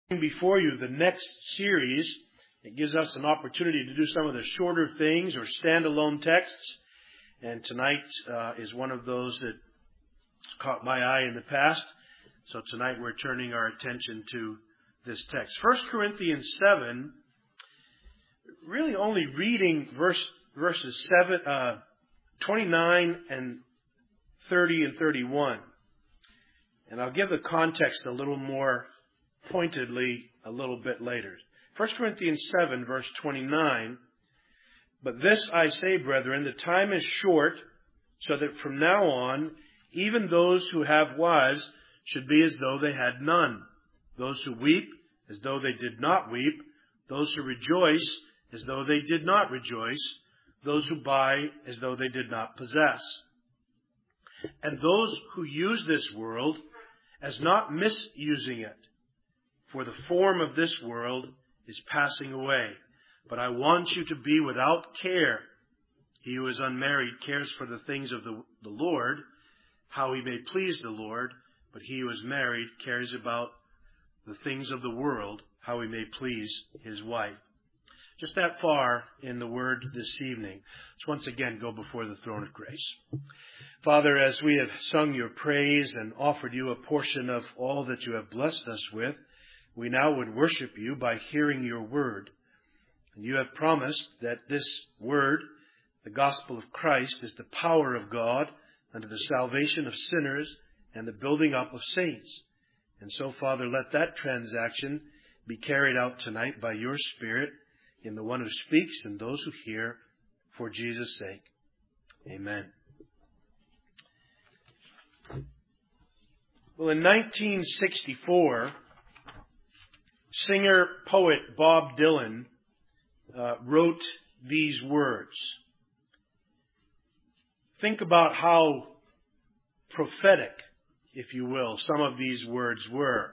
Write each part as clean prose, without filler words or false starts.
Before you the next series. It gives us an opportunity to do some of the shorter things or standalone texts. And tonight is one of those that caught my eye in the past. So tonight we're turning our attention to this text. 1 Corinthians 7, really only reading verses 29 and 30 and 31. And I'll give the context a little more pointedly a little bit later. 1 Corinthians 7, verse 29. But this I say, brethren, the time is short, so that from now on, even those who have wives should be as though they had none. Those who weep, as though they did not weep. Those who rejoice, as though they did not rejoice. Those who buy, as though they did not possess. And those who use this world, as not misusing it. For the form of this world is passing away. But I want you to be without care. He who is unmarried cares for the things of the Lord, how he may please the Lord. But he who is married cares about the things of the world, how he may please his wife. Just that far in the word this evening. Let's once again go before the throne of grace. Father, as we have sung your praise and offered you a portion of all that you have blessed us with, we now would worship you by hearing your word. And you have promised that this word, the gospel of Christ, is the power of God unto the salvation of sinners and the building up of saints. And so, Father, let that transaction be carried out tonight by your Spirit in the one who speaks and those who hear, for Jesus' sake. Amen. Well, in 1964, singer-poet Bob Dylan wrote these words. Think about how prophetic, if you will, some of these words were.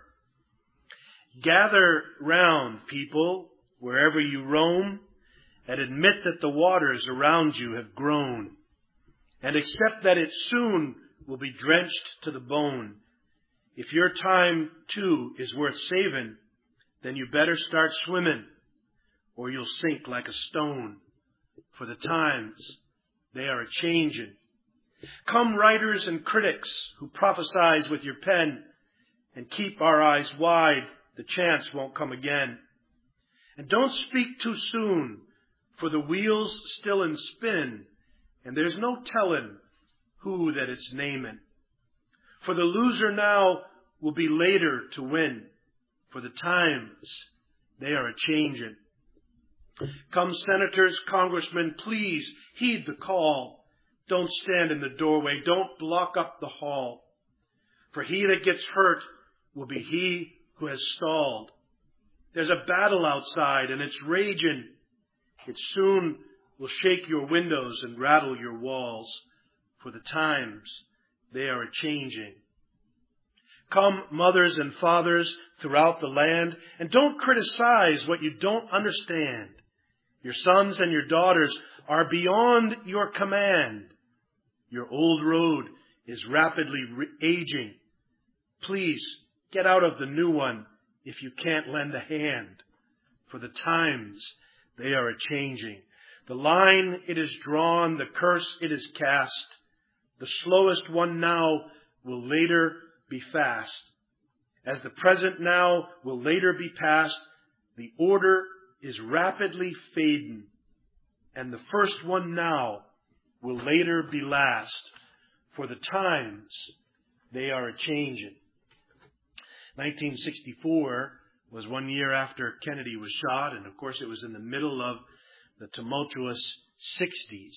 Gather round, people, wherever you roam, and admit that the waters around you have grown, and accept that it soon will be drenched to the bone. If your time, too, is worth saving, then you better start swimming, or you'll sink like a stone. For the times, they are a-changin'. Come, writers and critics who prophesize with your pen, and keep our eyes wide, the chance won't come again. And don't speak too soon, for the wheel's still in spin, and there's no tellin' who that it's namin'. For the loser now will be later to win. For the times, they are a-changin'. Come, senators, congressmen, please heed the call. Don't stand in the doorway. Don't block up the hall. For he that gets hurt will be he who has stalled. There's a battle outside and it's raging. It soon will shake your windows and rattle your walls. For the times, they are a-changing. Come, mothers and fathers throughout the land, and don't criticize what you don't understand. Your sons and your daughters are beyond your command. Your old road is rapidly aging. Please get out of the new one if you can't lend a hand. For the times, they are a-changing. The line it is drawn, the curse it is cast. The slowest one now will later be fast. As the present now will later be past, the order is rapidly fading, and the first one now will later be last. For the times, they are a-changin'. 1964 was 1 year after Kennedy was shot, and of course it was in the middle of the tumultuous 60s.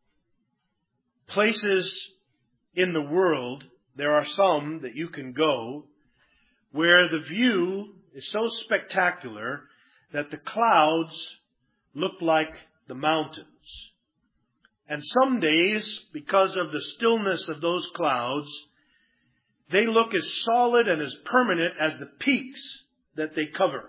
Places in the world, there are some that you can go where the view is so spectacular that the clouds look like the mountains. And some days, because of the stillness of those clouds, they look as solid and as permanent as the peaks that they cover.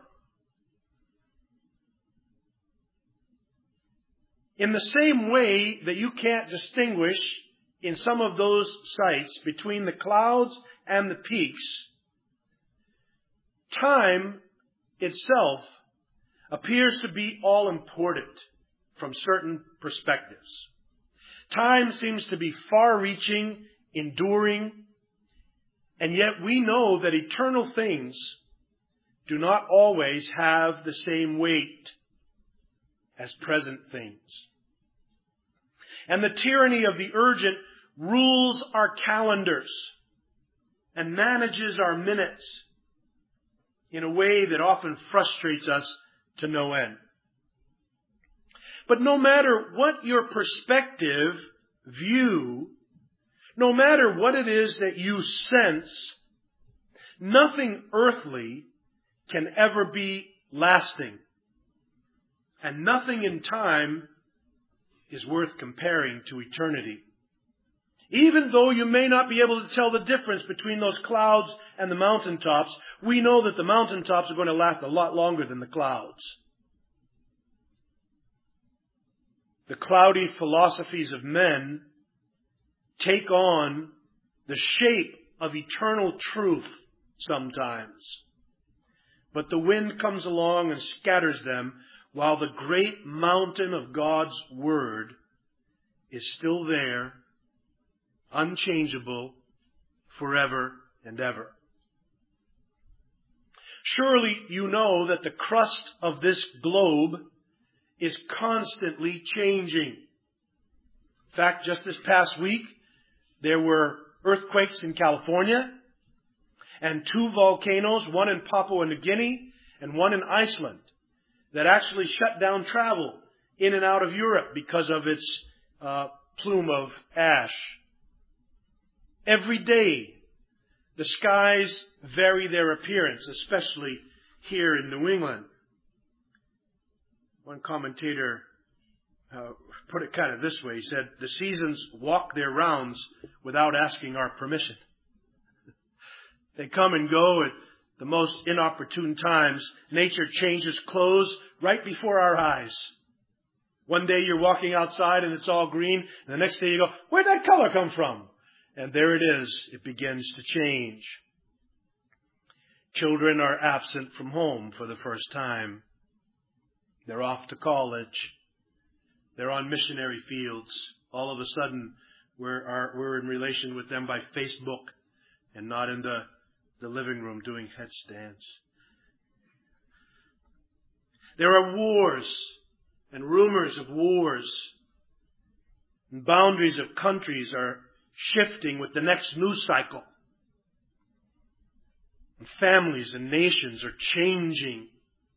In the same way that you can't distinguish in some of those sites between the clouds and the peaks, time itself appears to be all important from certain perspectives. Time seems to be far-reaching, enduring, and yet we know that eternal things do not always have the same weight as present things. And the tyranny of the urgent rules our calendars and manages our minutes in a way that often frustrates us to no end. But no matter what your perspective, view, no matter what it is that you sense, nothing earthly can ever be lasting. And nothing in time is worth comparing to eternity. Even though you may not be able to tell the difference between those clouds and the mountaintops, we know that the mountaintops are going to last a lot longer than the clouds. The cloudy philosophies of men take on the shape of eternal truth sometimes. But the wind comes along and scatters them, while the great mountain of God's Word is still there, unchangeable, forever and ever. Surely you know that the crust of this globe is constantly changing. In fact, just this past week, there were earthquakes in California and 2 volcanoes, one in Papua New Guinea and one in Iceland, that actually shut down travel in and out of Europe because of its plume of ash. Every day, the skies vary their appearance, especially here in New England. One commentator put it kind of this way. He said, the seasons walk their rounds without asking our permission. They come and go at the most inopportune times. Nature changes clothes right before our eyes. One day you're walking outside and it's all green, and the next day you go, where'd that color come from? And there it is. It begins to change. Children are absent from home for the first time. They're off to college. They're on missionary fields. All of a sudden, we're in relation with them by Facebook and not in the living room doing headstands. There are wars and rumors of wars. And boundaries of countries are shifting with the next news cycle. And families and nations are changing.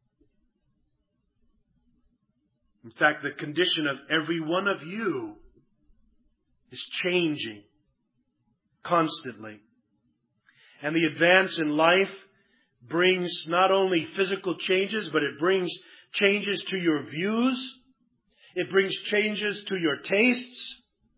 In fact, the condition of every one of you is changing constantly. And the advance in life brings not only physical changes, but it brings changes to your views. It brings changes to your tastes.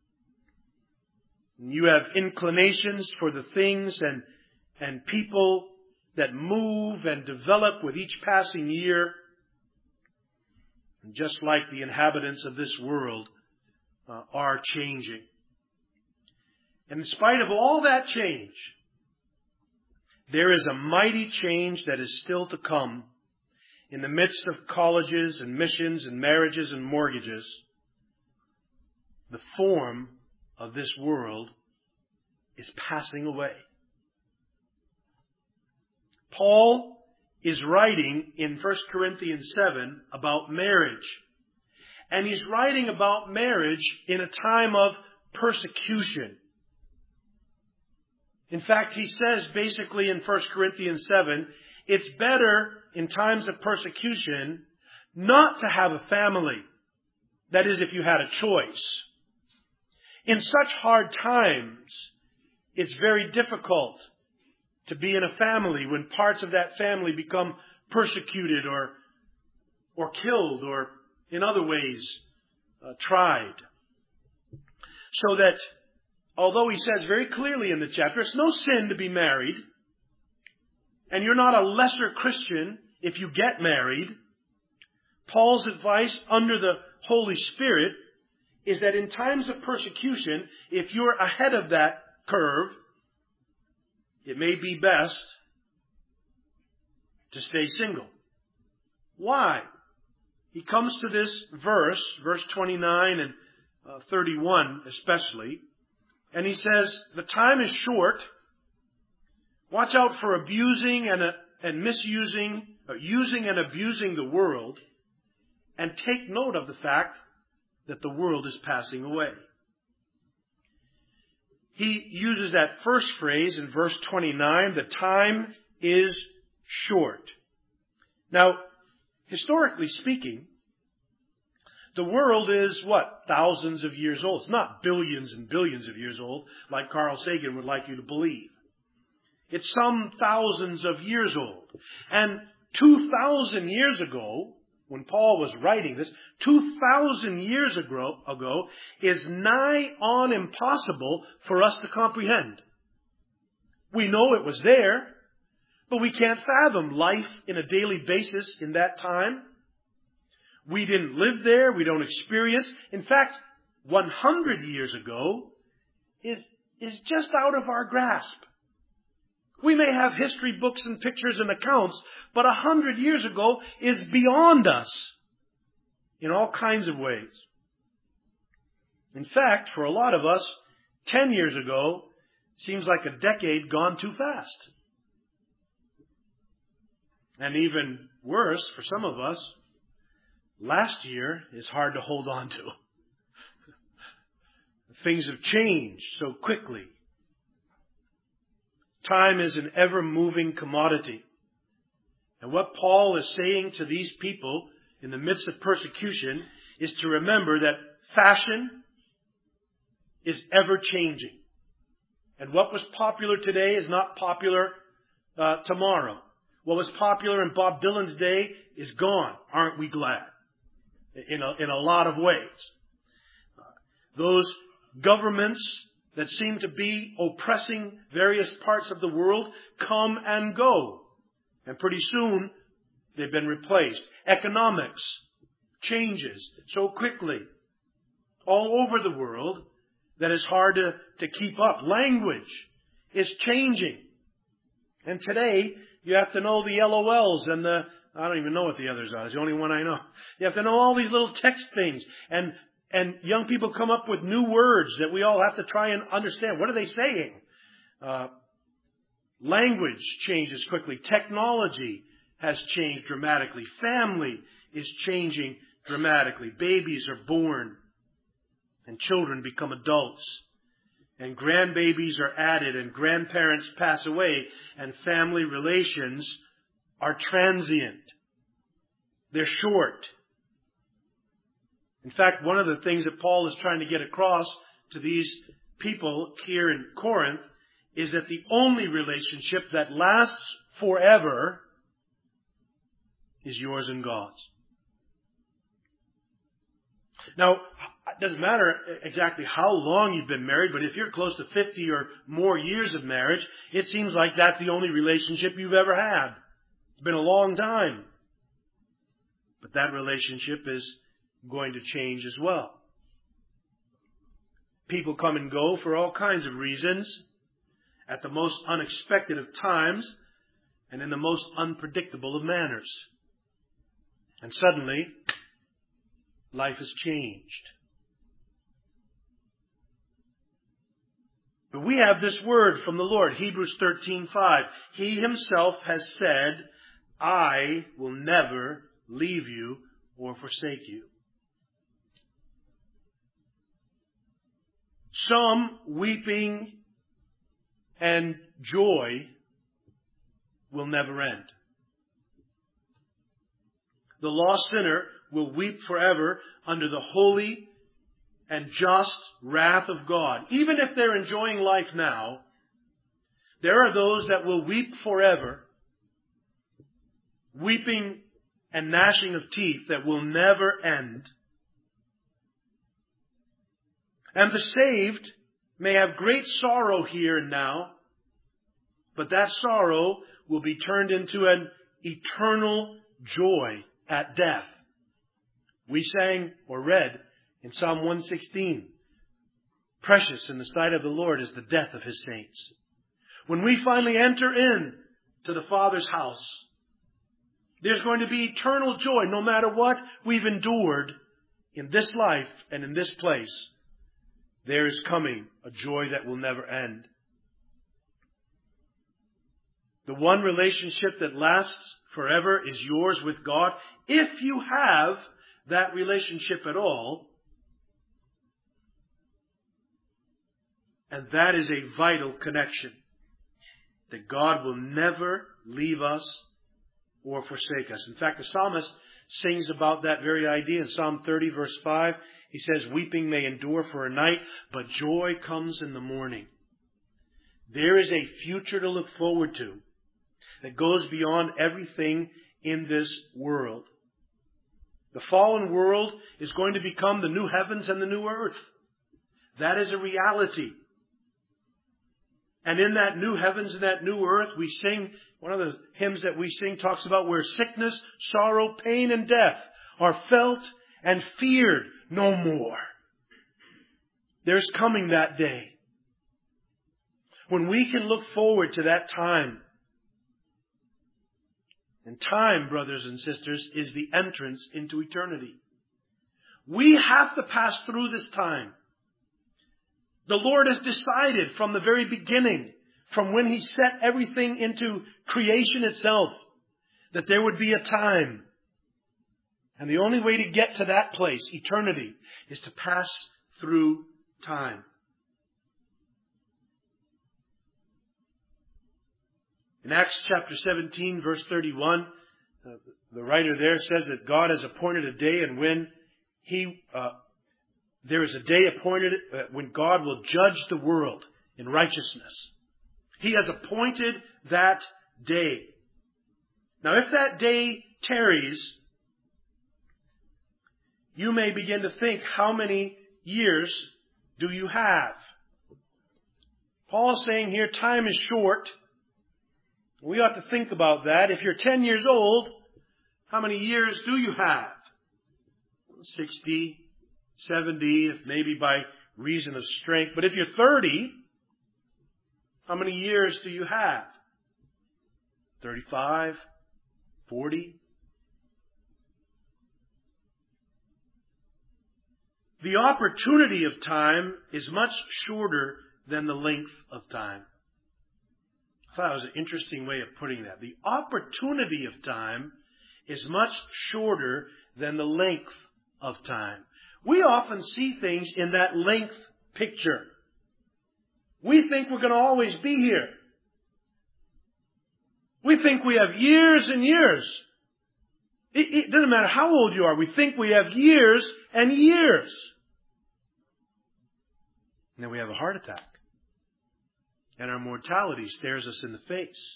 You have inclinations for the things and people that move and develop with each passing year. And just like the inhabitants of this world are changing. And in spite of all that change, there is a mighty change that is still to come in the midst of colleges and missions and marriages and mortgages. The form of this world is passing away. Paul is writing in 1 Corinthians 7 about marriage. And he's writing about marriage in a time of persecution. In fact, he says basically in 1 Corinthians 7, it's better in times of persecution not to have a family. That is, if you had a choice. In such hard times, it's very difficult to be in a family when parts of that family become persecuted or killed or in other ways tried. So that, although he says very clearly in the chapter, it's no sin to be married, and you're not a lesser Christian if you get married, Paul's advice under the Holy Spirit is that in times of persecution, if you're ahead of that curve, it may be best to stay single. Why? He comes to this verse 29 and 31 especially, and he says, the time is short. Watch out for abusing and misusing, using and abusing the world, and take note of the fact that the world is passing away. He uses that first phrase in verse 29, the time is short. Now, historically speaking, the world is what? Thousands of years old. It's not billions and billions of years old, like Carl Sagan would like you to believe. It's some thousands of years old. And 2,000 years ago, when Paul was writing this, 2,000 years ago is nigh on impossible for us to comprehend. We know it was there, but we can't fathom life in a daily basis in that time. We didn't live there. We don't experience. In fact, 100 years ago is just out of our grasp. We may have history books and pictures and accounts, but 100 years ago is beyond us in all kinds of ways. In fact, for a lot of us, 10 years ago seems like a decade gone too fast. And even worse, for some of us, last year is hard to hold on to. Things have changed so quickly. Time is an ever-moving commodity. And what Paul is saying to these people in the midst of persecution is to remember that fashion is ever-changing. And what was popular today is not popular tomorrow. What was popular in Bob Dylan's day is gone. Aren't we glad? In a lot of ways. Those governments that seem to be oppressing various parts of the world come and go. And pretty soon they've been replaced. Economics changes so quickly all over the world that it's hard to keep up. Language is changing. And today you have to know the LOLs and I don't even know what the others are. It's the only one I know. You have to know all these little text things. And young people come up with new words that we all have to try and understand. What are they saying? Language changes quickly. Technology has changed dramatically. Family is changing dramatically. Babies are born and children become adults. And grandbabies are added and grandparents pass away and family relations are transient. They're short. In fact, one of the things that Paul is trying to get across to these people here in Corinth is that the only relationship that lasts forever is yours and God's. Now, it doesn't matter exactly how long you've been married, but if you're close to 50 or more years of marriage, it seems like that's the only relationship you've ever had. It's been a long time. But that relationship is going to change as well. People come and go for all kinds of reasons, at the most unexpected of times, and in the most unpredictable of manners. And suddenly, life has changed. But we have this word from the Lord, Hebrews 13:5. He himself has said, I will never leave you or forsake you. Some weeping and joy will never end. The lost sinner will weep forever under the holy and just wrath of God. Even if they're enjoying life now, there are those that will weep forever, weeping and gnashing of teeth that will never end. And the saved may have great sorrow here and now, but that sorrow will be turned into an eternal joy at death. We sang or read in Psalm 116, precious in the sight of the Lord is the death of his saints. When we finally enter in to the Father's house, There's going to be eternal joy no matter what we've endured in this life and in this place. There is coming a joy that will never end. The one relationship that lasts forever is yours with God, if you have that relationship at all. And that is a vital connection. That God will never leave us or forsake us. In fact, the psalmist sings about that very idea in Psalm 30 verse 5. He says, weeping may endure for a night, but joy comes in the morning. There is a future to look forward to that goes beyond everything in this world. The fallen world is going to become the new heavens and the new earth. That is a reality. And in that new heavens and that new earth, we sing, one of the hymns that we sing talks about where sickness, sorrow, pain, and death are felt and feared no more. There's coming that day when we can look forward to that time. And time, brothers and sisters, is the entrance into eternity. We have to pass through this time. The Lord has decided from the very beginning, from when He set everything into creation itself, that there would be a time. And the only way to get to that place, eternity, is to pass through time. In Acts chapter 17, verse 31, the writer there says that God has appointed a day and when there is a day appointed when God will judge the world in righteousness. He has appointed that day. Now, if that day tarries, you may begin to think, how many years do you have? Paul is saying here, time is short. We ought to think about that. If you're 10 years old, how many years do you have? 60, 70, if maybe by reason of strength. But if you're 30, how many years do you have? 35, 40? The opportunity of time is much shorter than the length of time. I thought it was an interesting way of putting that. The opportunity of time is much shorter than the length of time. We often see things in that length picture. We think we're going to always be here. We think we have years and years. It doesn't matter how old you are. We think we have years and years. And then we have a heart attack. And our mortality stares us in the face.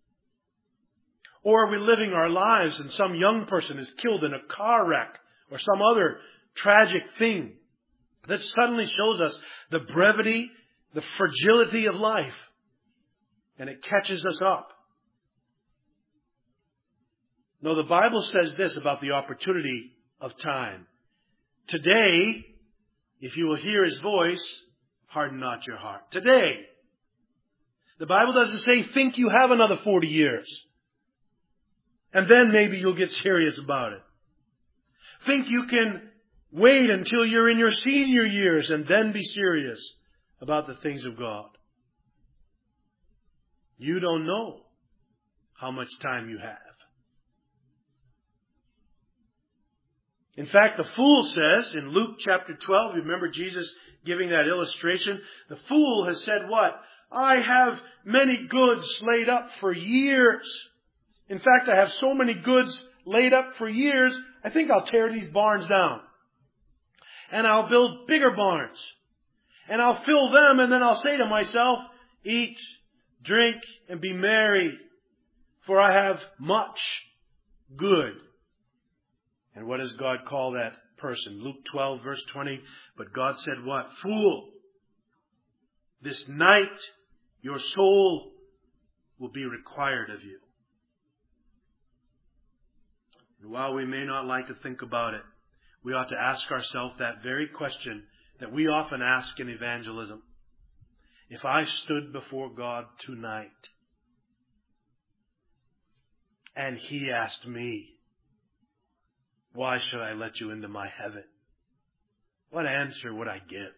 Or are we living our lives and some young person is killed in a car wreck or some other tragic thing that suddenly shows us the brevity, the fragility of life. And it catches us up. No, the Bible says this about the opportunity of time. Today, if you will hear His voice, harden not your heart. Today. The Bible doesn't say, think you have another 40 years. And then maybe you'll get serious about it. Think you can wait until you're in your senior years and then be serious about the things of God. You don't know how much time you have. In fact, the fool says in Luke chapter 12, remember Jesus giving that illustration? The fool has said what? I have many goods laid up for years. In fact, I have so many goods laid up for years, I think I'll tear these barns down. And I'll build bigger barns. And I'll fill them, and then I'll say to myself, eat, drink, and be merry, for I have much good. And what does God call that person? Luke 12, verse 20. But God said what? Fool! This night your soul will be required of you. And while we may not like to think about it, we ought to ask ourselves that very question that we often ask in evangelism. If I stood before God tonight And He asked me, why should I let you into my heaven? What answer would I give?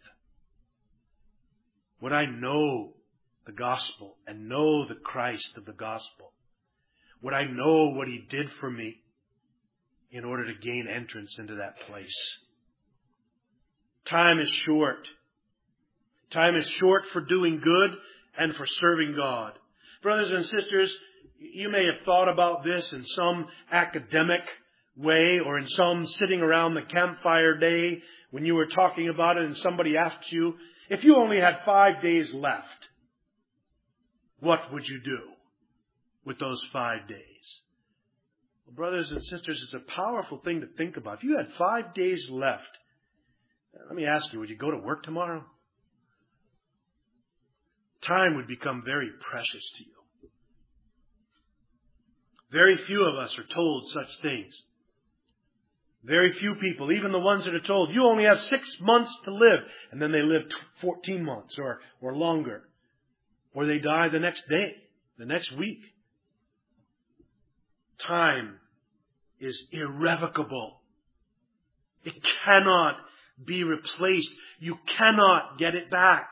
Would I know the gospel and know the Christ of the gospel? Would I know what He did for me in order to gain entrance into that place? Time is short. Time is short for doing good and for serving God. Brothers and sisters, you may have thought about this in some academic way or in some sitting around the campfire day when you were talking about it and somebody asked you, if you only had 5 days left, what would you do with those 5 days? Well, brothers and sisters, it's a powerful thing to think about. If you had 5 days left, let me ask you, would you go to work tomorrow? Time would become very precious to you. Very few of us are told such things. Very few people, even the ones that are told, you only have 6 months to live, and then they live 14 months or longer. Or they die the next day, the next week. Time is irrevocable. It cannot be replaced. You cannot get it back.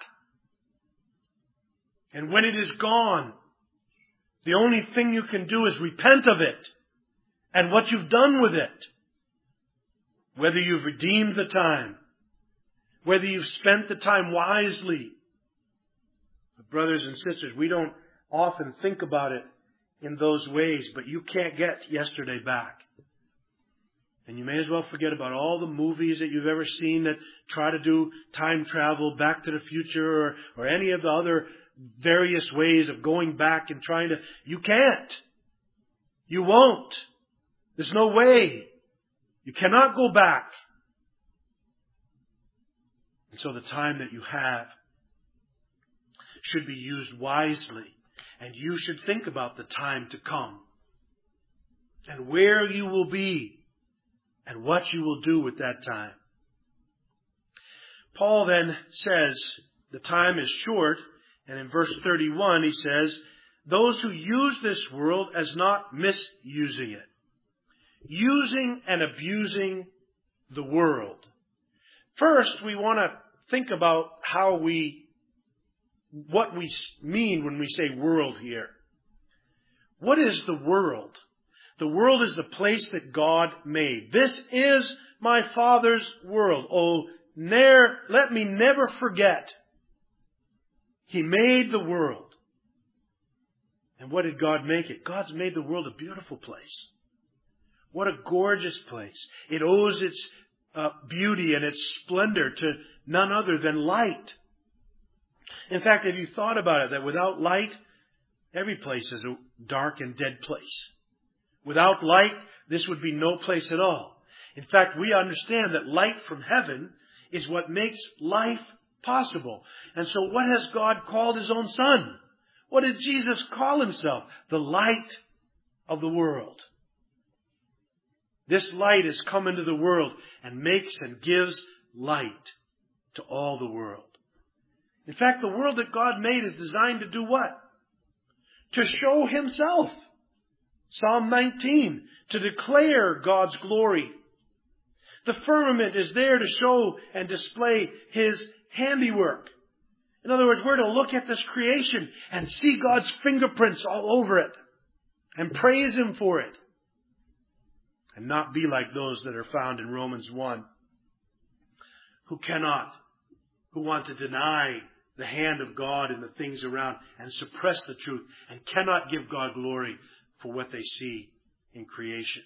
And when it is gone, the only thing you can do is repent of it and what you've done with it. Whether you've redeemed the time, whether you've spent the time wisely. But brothers and sisters, we don't often think about it in those ways, but you can't get yesterday back. And you may as well forget about all the movies that you've ever seen that try to do time travel, Back to the Future, or any of the other various ways of going back and trying to... You can't. You won't. There's no way. You cannot go back. And so the time that you have should be used wisely. And you should think about the time to come. And where you will be. And what you will do with that time. Paul then says the time is short. And in verse 31 he says, those who use this world as not misusing it. Using and abusing the world. First, we want to think about what we mean when we say world here. What is the world? The world is the place that God made. This is my Father's world. Oh, let me never forget. He made the world. And what did God make it? God's made the world a beautiful place. What a gorgeous place. It owes its beauty and its splendor to none other than light. In fact, have you thought about it, that without light, every place is a dark and dead place. Without light, this would be no place at all. In fact, we understand that light from heaven is what makes life possible. And so what has God called His own Son? What did Jesus call Himself? The light of the world. This light has come into the world and makes and gives light to all the world. In fact, the world that God made is designed to do what? To show Himself. Psalm 19, to declare God's glory. The firmament is there to show and display His handiwork. In other words, we're to look at this creation and see God's fingerprints all over it and praise Him for it. And not be like those that are found in Romans 1, who want to deny the hand of God in the things around and suppress the truth and cannot give God glory for what they see in creation.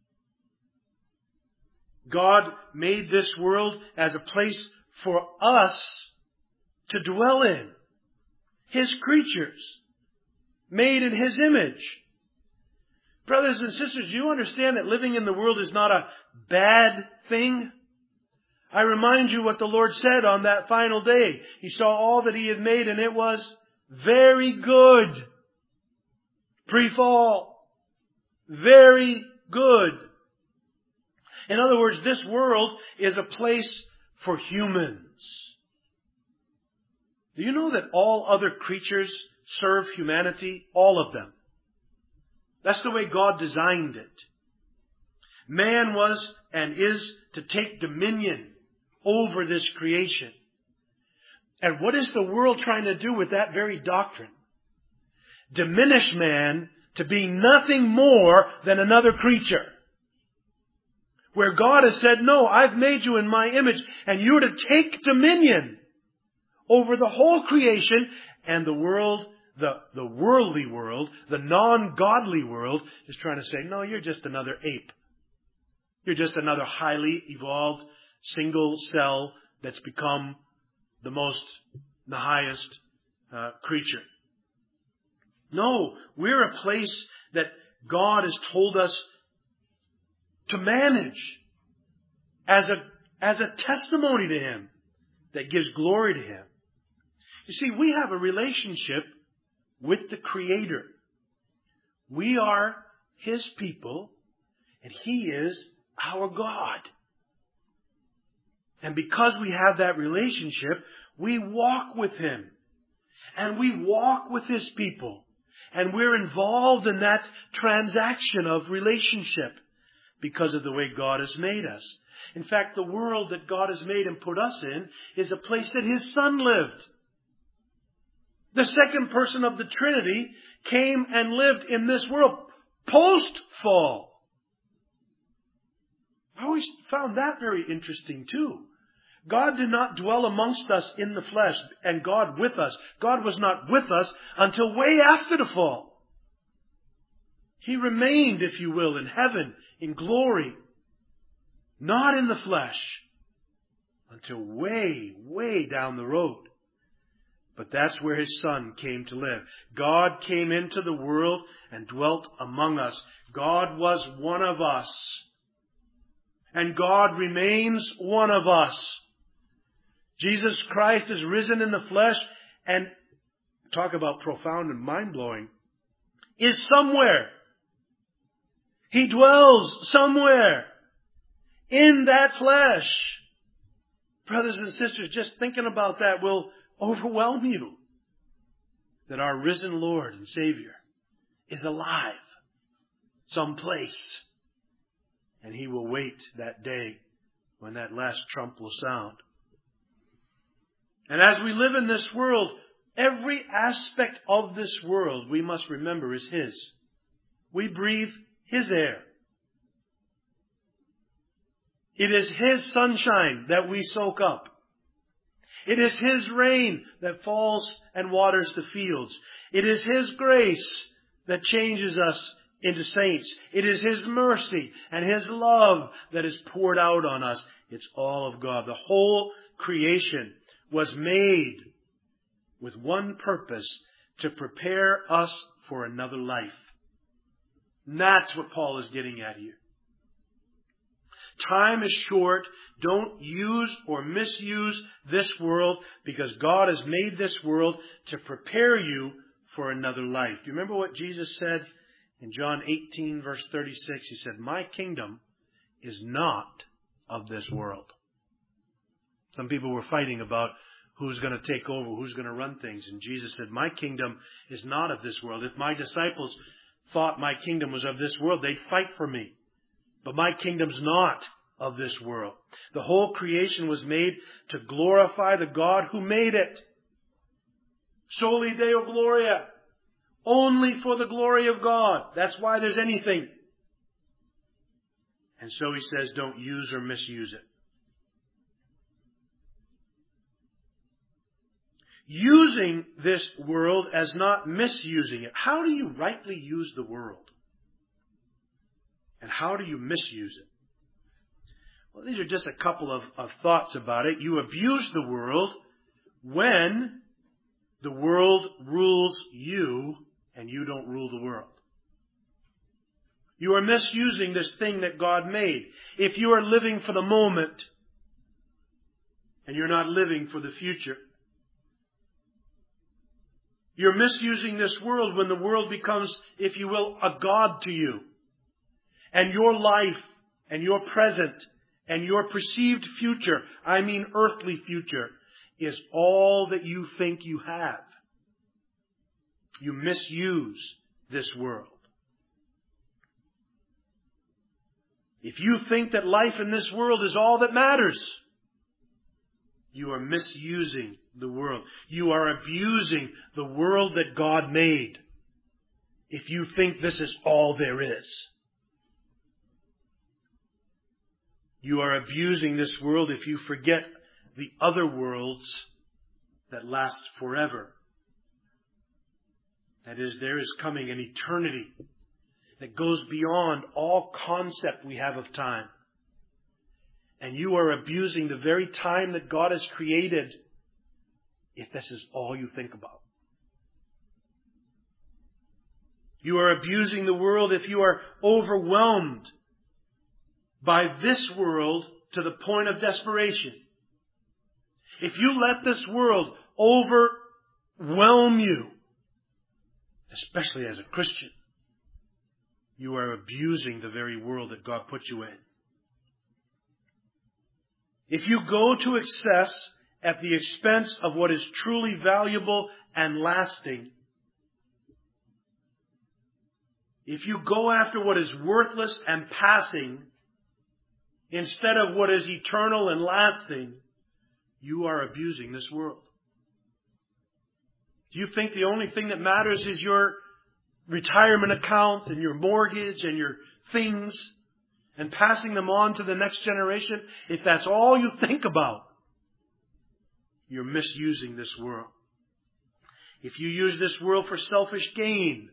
God made this world as a place for us to dwell in. His creatures, made in His image. Brothers and sisters, you understand that living in the world is not a bad thing? I remind you what the Lord said on that final day. He saw all that He had made and it was very good. Pre-fall. Very good. In other words, this world is a place for humans. Do you know that all other creatures serve humanity? All of them. That's the way God designed it. Man was and is to take dominion over this creation. And what is the world trying to do with that very doctrine? Diminish man to be nothing more than another creature. Where God has said, no, I've made you in my image, and you're to take dominion over the whole creation. And the world, the worldly world, the non-godly world is trying to say, no, you're just another ape. You're just another highly evolved single cell that's become the highest creature. No, we're a place that God has told us to manage as a testimony to Him that gives glory to Him. You see, we have a relationship with the Creator. We are His people, and He is our God. And because we have that relationship, we walk with Him. And we walk with His people. And we're involved in that transaction of relationship because of the way God has made us. In fact, the world that God has made and put us in is a place that His Son lived. The second person of the Trinity came and lived in this world post-fall. I always found that very interesting too. God did not dwell amongst us in the flesh, and God with us. God was not with us until way after the fall. He remained, if you will, in heaven, in glory, not in the flesh, until way, way down the road. But that's where His Son came to live. God came into the world and dwelt among us. God was one of us. And God remains one of us. Jesus Christ is risen in the flesh, and talk about profound and mind-blowing, is somewhere. He dwells somewhere in that flesh. Brothers and sisters, just thinking about that will overwhelm you. That our risen Lord and Savior is alive someplace. And He will wait that day when that last trump will sound. And as we live in this world, every aspect of this world, we must remember, is His. We breathe His air. It is His sunshine that we soak up. It is His rain that falls and waters the fields. It is His grace that changes us into saints. It is His mercy and His love that is poured out on us. It's all of God. The whole creation was made with one purpose: to prepare us for another life. And that's what Paul is getting at here. Time is short. Don't use or misuse this world, because God has made this world to prepare you for another life. Do you remember what Jesus said in John 18 verse 36? He said, "My kingdom is not of this world." Some people were fighting about who's going to take over, who's going to run things. And Jesus said, "My kingdom is not of this world." If my disciples thought my kingdom was of this world, they'd fight for me. But my kingdom's not of this world. The whole creation was made to glorify the God who made it. Soli Deo Gloria. Only for the glory of God. That's why there's anything. And so He says, don't use or misuse it. Using this world as not misusing it. How do you rightly use the world? And how do you misuse it? Well, these are just a couple of thoughts about it. You abuse the world when the world rules you and you don't rule the world. You are misusing this thing that God made. If you are living for the moment and you're not living for the future. You're misusing this world when the world becomes, if you will, a god to you. And your life and your present and your perceived future, I mean earthly future, is all that you think you have. You misuse this world. If you think that life in this world is all that matters, you are misusing the world. You are abusing the world that God made. If you think this is all there is. You are abusing this world if you forget the other worlds that last forever. That is, there is coming an eternity that goes beyond all concept we have of time. And you are abusing the very time that God has created if this is all you think about. You are abusing the world if you are overwhelmed by this world to the point of desperation. If you let this world overwhelm you, especially as a Christian, you are abusing the very world that God put you in. If you go to excess at the expense of what is truly valuable and lasting, if you go after what is worthless and passing instead of what is eternal and lasting, you are abusing this world. Do you think the only thing that matters is your retirement account and your mortgage and your things and passing them on to the next generation? If that's all you think about, you're misusing this world. If you use this world for selfish gain,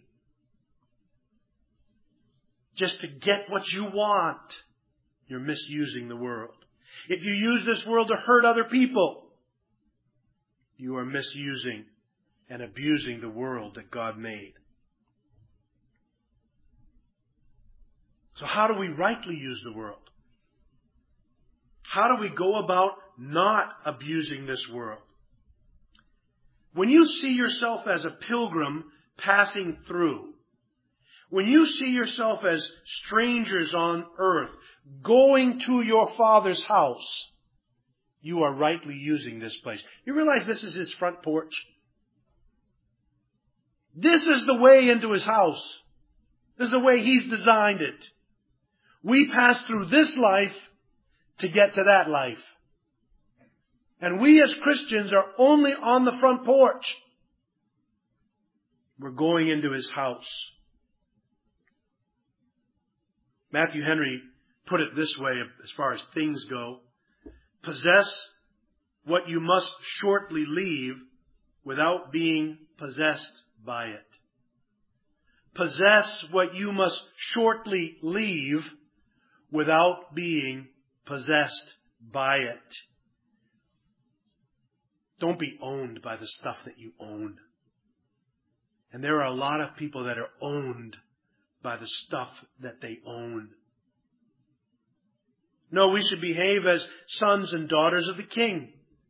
just to get what you want, you're misusing the world. If you use this world to hurt other people, you are misusing and abusing the world that God made. So how do we rightly use the world? How do we go about not abusing this world? When you see yourself as a pilgrim passing through, when you see yourself as strangers on earth, going to your Father's house, you are rightly using this place. You realize this is His front porch? This is the way into His house. This is the way He's designed it. We pass through this life to get to that life. And we as Christians are only on the front porch. We're going into His house. Matthew Henry put it this way as far as things go. Possess what you must shortly leave without being possessed by it. Possess what you must shortly leave without being possessed by it. Don't be owned by the stuff that you own. And there are a lot of people that are owned by the stuff that they own. No, we should behave as sons and daughters of the King.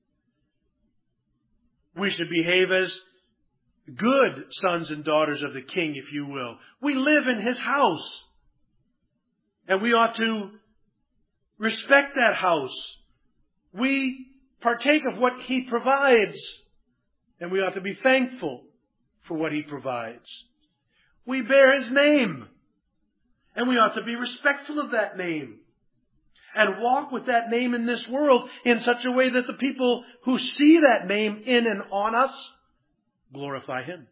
We should behave as good sons and daughters of the King, if you will. We live in His house. And we ought to respect that house. We partake of what He provides. And we ought to be thankful for what He provides. We bear His name. And we ought to be respectful of that name. And walk with that name in this world in such a way that the people who see that name in and on us glorify Him.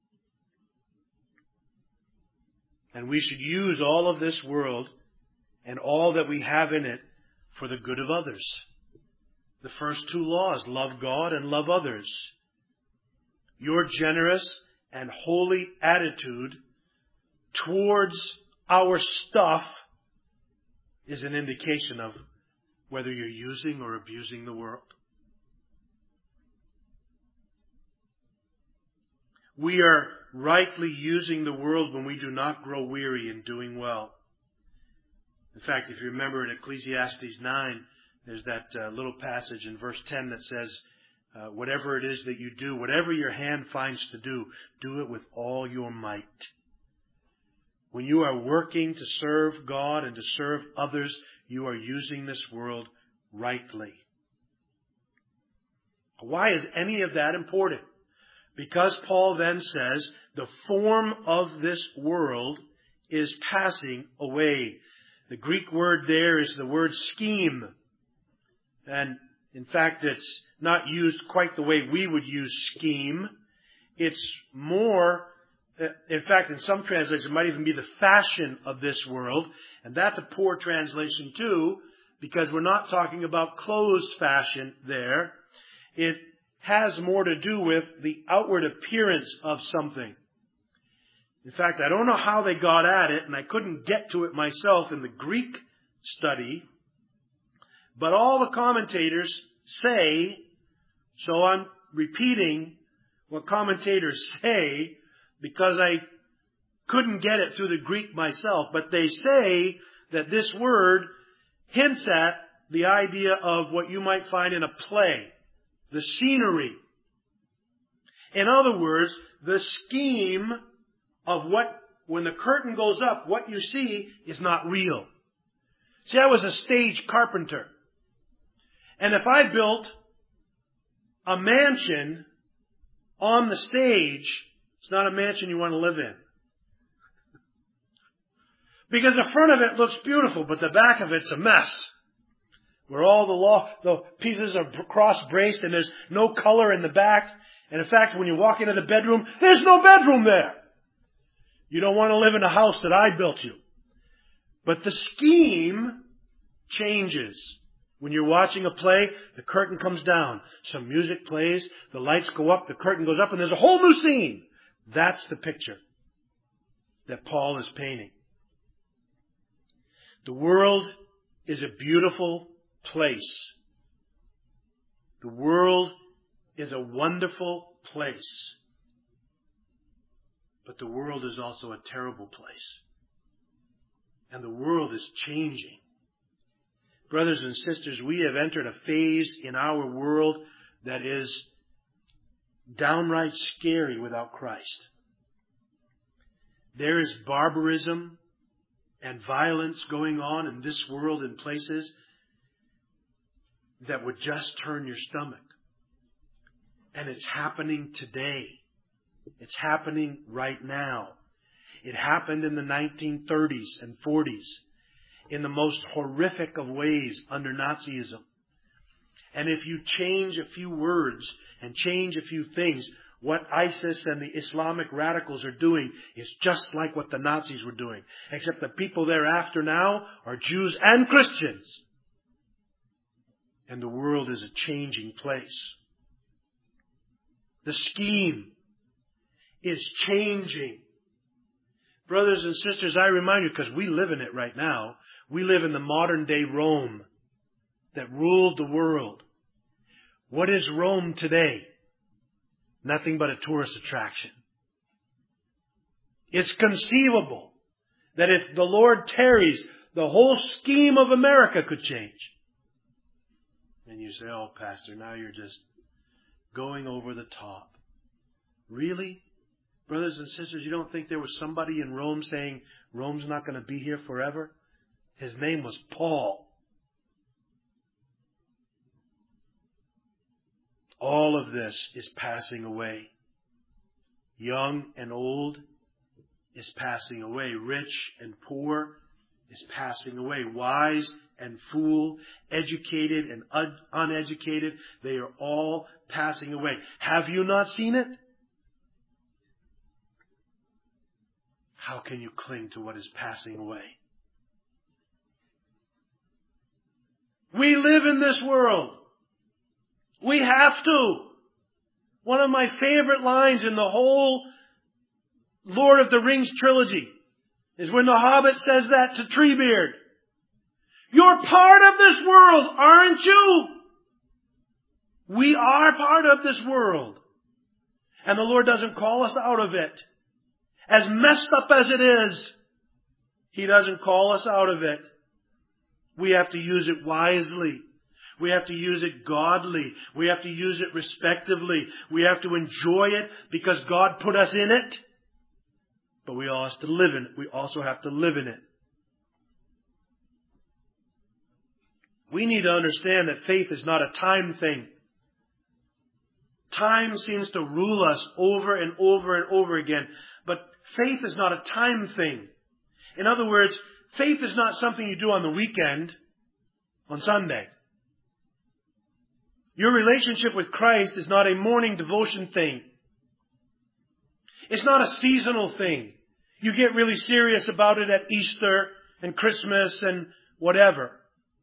And we should use all of this world and all that we have in it for the good of others. The first two laws, love God and love others. Your generous and holy attitude towards our stuff is an indication of whether you're using or abusing the world. We are rightly using the world when we do not grow weary in doing well. In fact, if you remember in Ecclesiastes 9, there's that little passage in verse 10 that says, whatever it is that you do, whatever your hand finds to do, do it with all your might. When you are working to serve God and to serve others, you are using this world rightly. Why is any of that important? Because Paul then says the form of this world is passing away. The Greek word there is the word scheme. And in fact, it's not used quite the way we would use scheme. It's more, in fact, in some translations, it might even be the fashion of this world. And that's a poor translation too, because we're not talking about clothes fashion there. It has more to do with the outward appearance of something. In fact, I don't know how they got at it, and I couldn't get to it myself in the Greek study, but all the commentators say, so I'm repeating what commentators say, because I couldn't get it through the Greek myself, but they say that this word hints at the idea of what you might find in a play, the scenery. In other words, the scheme of what, when the curtain goes up, what you see is not real. See, I was a stage carpenter. And if I built a mansion on the stage, it's not a mansion you want to live in. Because the front of it looks beautiful, but the back of it's a mess. Where all the pieces are cross-braced and there's no color in the back. And in fact, when you walk into the bedroom, there's no bedroom there. You don't want to live in a house that I built you. But the scheme changes. When you're watching a play, the curtain comes down. Some music plays, the lights go up, the curtain goes up, and there's a whole new scene. That's the picture that Paul is painting. The world is a beautiful place. The world is a wonderful place. But the world is also a terrible place. And the world is changing. Brothers and sisters, we have entered a phase in our world that is downright scary without Christ. There is barbarism and violence going on in this world in places that would just turn your stomach. And it's happening today. It's happening right now. It happened in the 1930s and 40s in the most horrific of ways under Nazism. And if you change a few words and change a few things, what ISIS and the Islamic radicals are doing is just like what the Nazis were doing. Except the people thereafter now are Jews and Christians. And the world is a changing place. The scheme is changing. Brothers and sisters, I remind you, because we live in it right now, we live in the modern day Rome that ruled the world. What is Rome today? Nothing but a tourist attraction. It's conceivable that if the Lord tarries, the whole scheme of America could change. And you say, oh, Pastor, now you're just going over the top. Really? Brothers and sisters, you don't think there was somebody in Rome saying Rome's not going to be here forever? His name was Paul. All of this is passing away. Young and old is passing away. Rich and poor is passing away. Wise and fool, educated and uneducated, they are all passing away. Have you not seen it? How can you cling to what is passing away? We live in this world. We have to. One of my favorite lines in the whole Lord of the Rings trilogy is when the Hobbit says that to Treebeard. You're part of this world, aren't you? We are part of this world. And the Lord doesn't call us out of it. As messed up as it is, He doesn't call us out of it. We have to use it wisely. We have to use it godly. We have to use it respectively. We have to enjoy it because God put us in it. But we also have to live in it. We also have to live in it. We need to understand that faith is not a time thing. Time seems to rule us over and over and over again. But faith is not a time thing. In other words, Faith is not something you do on the weekend, on Sunday. Your relationship with Christ is not a morning devotion thing. It's not a seasonal thing. You get really serious about it at Easter and Christmas and whatever.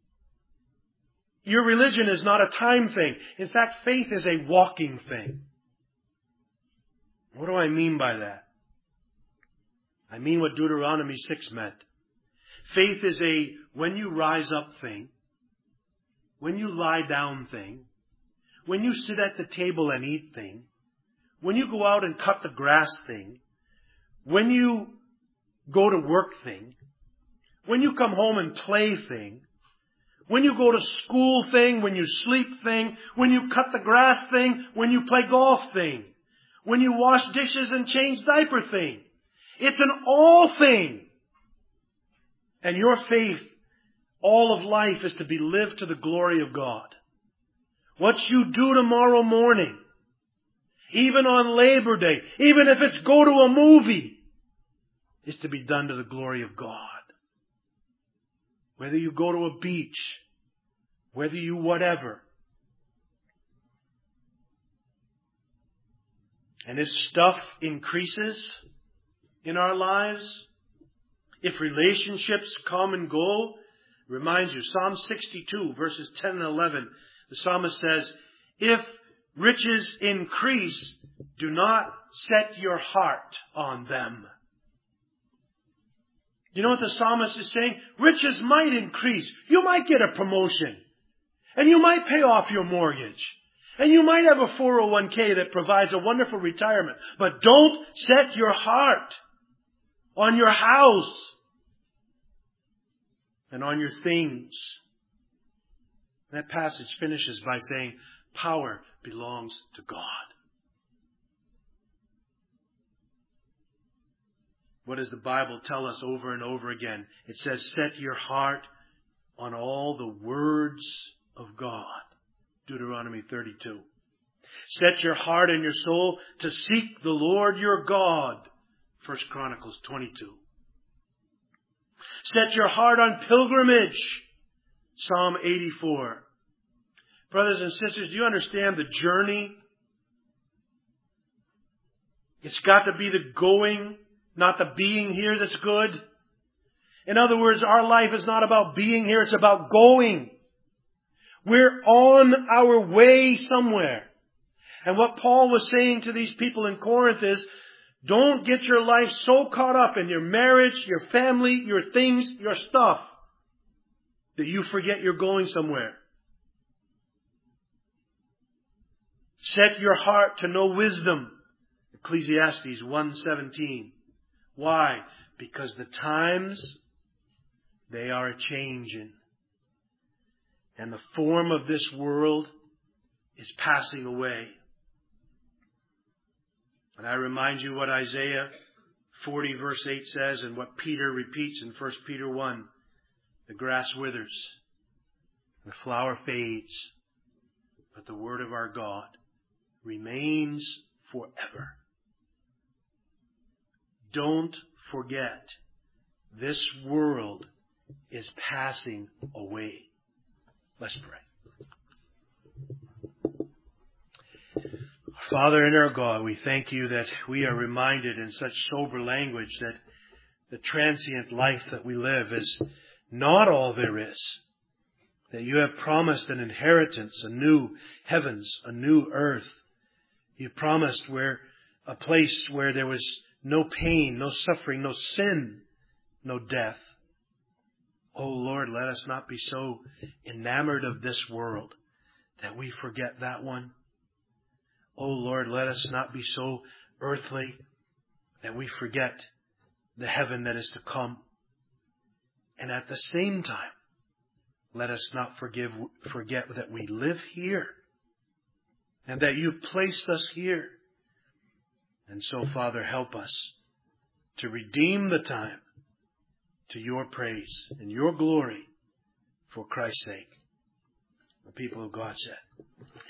Your religion is not a time thing. In fact, faith is a walking thing. What do I mean by that? I mean what Deuteronomy 6 meant. Faith is a when you rise up thing, when you lie down thing, when you sit at the table and eat thing, when you go out and cut the grass thing, when you go to work thing, when you come home and play thing, when you go to school thing, when you sleep thing, when you cut the grass thing, when you play golf thing, when you wash dishes and change diaper thing. It's an all thing. And your faith, all of life, is to be lived to the glory of God. What you do tomorrow morning, even on Labor Day, even if it's go to a movie, is to be done to the glory of God. Whether you go to a beach, whether you whatever. And if stuff increases in our lives, if relationships come and go, reminds you, Psalm 62 verses 10 and 11, the psalmist says, if riches increase, do not set your heart on them. You know what the psalmist is saying? Riches might increase. You might get a promotion. And you might pay off your mortgage. And you might have a 401k that provides a wonderful retirement. But don't set your heart on your house and on your things. That passage finishes by saying, power belongs to God. What does the Bible tell us over and over again? It says, set your heart on all the words of God. Deuteronomy 32. Set your heart and your soul to seek the Lord your God. 1 Chronicles 22. Set your heart on pilgrimage. Psalm 84. Brothers and sisters, do you understand the journey? It's got to be the going, not the being here that's good. In other words, our life is not about being here, it's about going. We're on our way somewhere. And what Paul was saying to these people in Corinth is, don't get your life so caught up in your marriage, your family, your things, your stuff, that you forget you're going somewhere. Set your heart to know wisdom. Ecclesiastes 1:17. Why? Because the times, they are a-changing. And the form of this world is passing away. And I remind you what Isaiah 40 verse 8 says and what Peter repeats in 1 Peter 1. The grass withers, the flower fades, but the word of our God remains forever. Don't forget, this world is passing away. Let's pray. Father and our God, we thank you that we are reminded in such sober language that the transient life that we live is not all there is. That you have promised an inheritance, a new heavens, a new earth. You promised a place where there was no pain, no suffering, no sin, no death. Oh Lord, let us not be so enamored of this world that we forget that one. Oh Lord, let us not be so earthly that we forget the heaven that is to come. And at the same time, let us not forget that we live here and that you've placed us here. And so, Father, help us to redeem the time to your praise and your glory for Christ's sake. The people of God said,